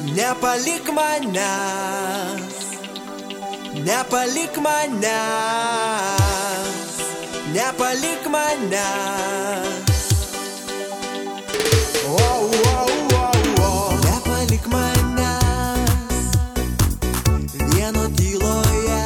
Nepalik manęs, nepalik manęs, nepalik manęs. Nepalik manęs vieno tyloje,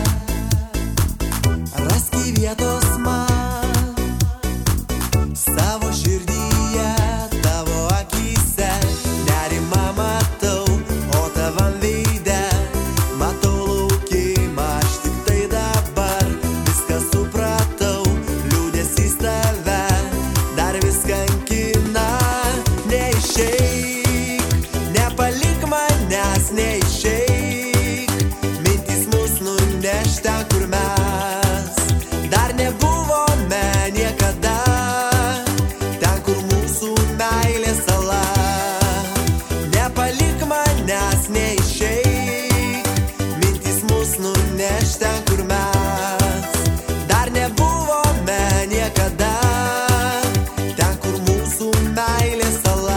raski vietos man savo širdyje, tavo akyse nerimą matau, o tavam veide matau laukimą. Aš tik tai dabar viską supratau, liūdesys tave dar vis kankina. Neišeik, nepalik manęs, neišeik, mintis mus nuneš ten, kur mes dar nebuvome niekada, ten, kur mūsų meilės sala. Nepalik manęs, neišeik, mintis mus nuneš ten, kur mes dar nebuvome niekada, ten, kur mūsų meilės sala.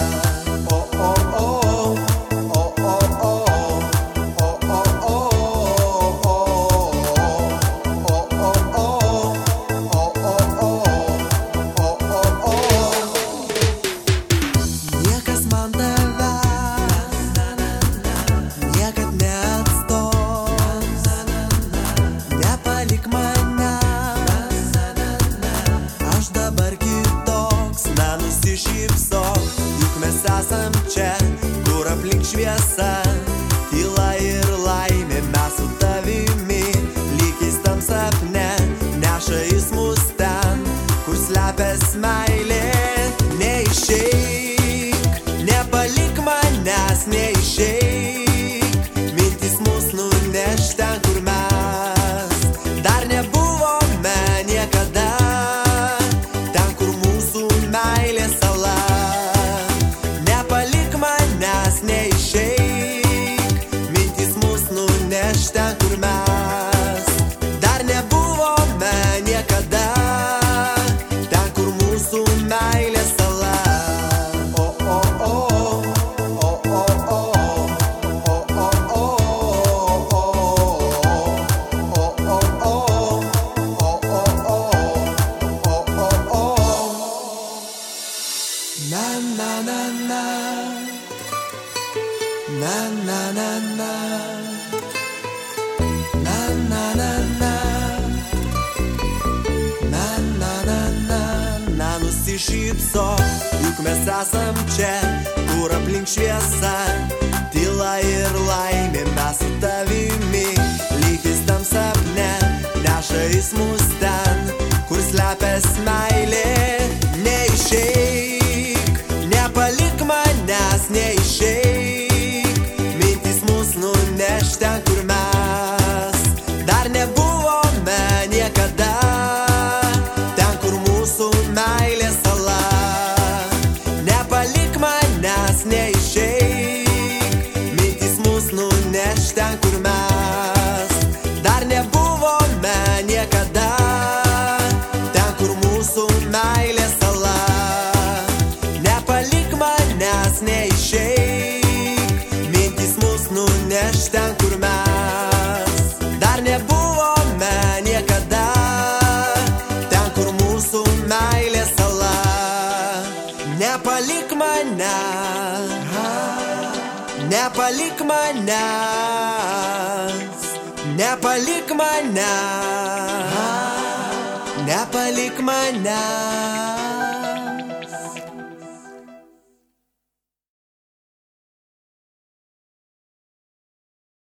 Niekas man tavęs niekad neatstos, nepalik manęs, aš dabar kitoks, nenusišypsok, juk mes esam čia, kur aplink šviesa, tyla ir laimė. Mes su tavimi lyg keistam sapne, neša jis mus ten, kur slepias meilė. Neišeik, nepalik manęs, neišeik, mintis mus nuneš ten, kur mes dar nebuvome niekada, ten, kur mūsų meilės sala. Nepalik manęs, neišeik, mintis mus nuneš ten, kur mes dar nebuvome niekada, ten, kur mūsų meilės sala. Na na na na, na na na na, na na na na, na na na na. Nenusišypsok, juk mes esam čia, kur aplink šviesa, tyla ir laimė. Mes su tavimi lyg keistam sapne, neša jis mus ten, kur slepias meilė. Neišeik, nepalik manęs, neišeik, mintis mus nuneš ten, kur mes dar nebuvome niekada, ten, kur mūsų meilės sala. Nepalik manęs, neišeik, mintis mus nuneš ten, kur mes dar nebuvome niekada, ten, kur mūsų meilės sala. Nepalik manęs, neišeik, mintis mus nuneš ten, kur mes dar nebuvome niekada, ten, kur mūsų meilės sala. Nepalik manęs, nepalik manęs, nepalik manęs, nepalik manęs.